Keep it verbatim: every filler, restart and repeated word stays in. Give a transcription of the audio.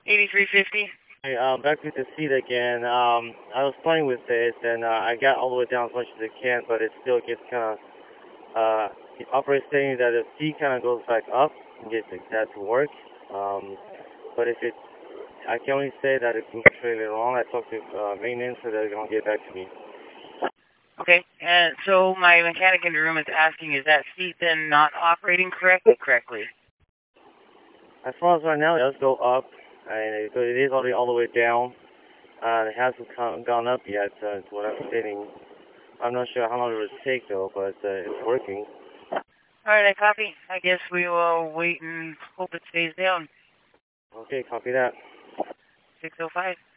eighty-three fifty. Hey, um, back with the seat again. Um, I was playing with this, and uh, I got all the way down as much as I can, but it still gets kind of, uh, the operator saying that the seat kind of goes back up and gets that to work. Um, but if it, I can only say that it's completely wrong. I talked to uh, maintenance, so they're going to get back to me. Okay, and so my mechanic in the room is asking, is that seat then not operating correctly? Correctly. As far as right now, it does go up, and it, it is already all the way down. Uh, it hasn't come, gone up yet, uh, to what I'm stating. I'm not sure how long it will take, though, but uh, it's working. All right, I copy. I guess we will wait and hope it stays down. Okay, copy that. six oh five.